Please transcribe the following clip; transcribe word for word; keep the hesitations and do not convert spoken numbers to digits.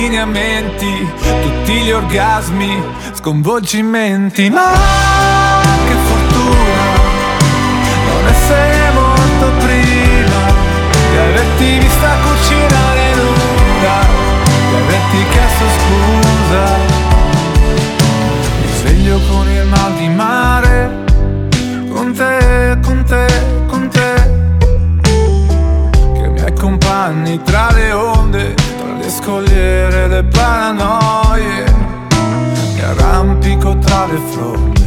lineamenti, tutti gli orgasmi, sconvolgimenti. Ma che fortuna non essere morto prima di averti vista cucinare nuda, di averti chiesto scusa. Mi sveglio con il mal di mare, con te, con te, con te, che mi accompagni tra le onde, tra le scogliere e le paranoie, mi arrampico tra le fronde